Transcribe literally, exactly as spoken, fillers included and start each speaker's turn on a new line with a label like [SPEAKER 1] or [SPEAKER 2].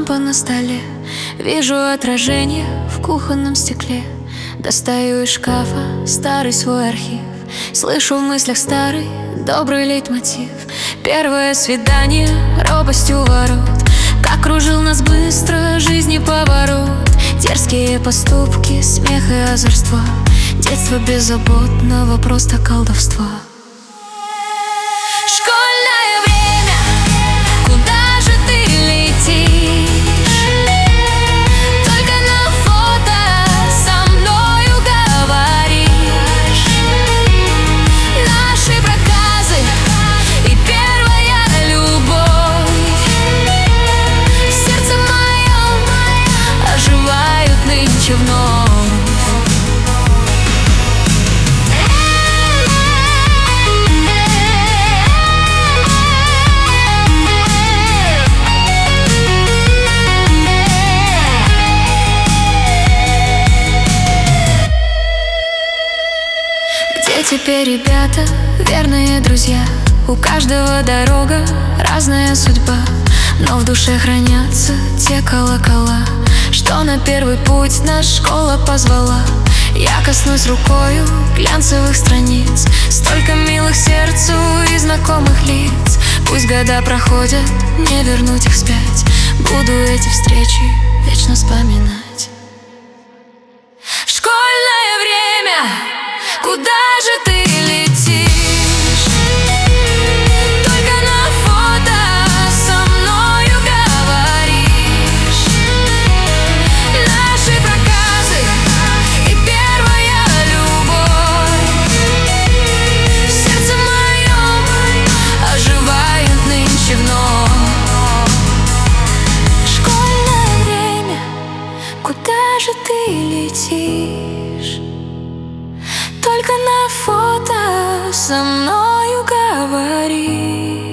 [SPEAKER 1] лампа на столе, вижу отражение в кухонном стекле. Достаю из шкафа старый свой архив, слышу в мыслях старый добрый лейтмотив. Первое свидание, робость у ворот, как кружил нас быстро жизни поворот. Дерзкие поступки, смех и озорство, детство беззаботного, просто колдовство. Школьное время, куда же ты летишь? Только на фото со мною говоришь. Наши проказы и первая любовь в сердце моем оживают нынче вновь. Теперь ребята, верные друзья, у каждого дорога, разная судьба, но в душе хранятся те колокола, что на первый путь нас школа позвала. Я коснусь рукою глянцевых страниц, столько милых сердцу и знакомых лиц. Пусть года проходят, не вернуть их вспять, буду эти встречи вечно вспоминать. Школьное время, куда же ты летишь? Только на фото со мною говоришь. Наши проказы и первая любовь в сердце моем оживают нынче вновь. Школьное время, куда же ты летишь? Только на фото со мною говори.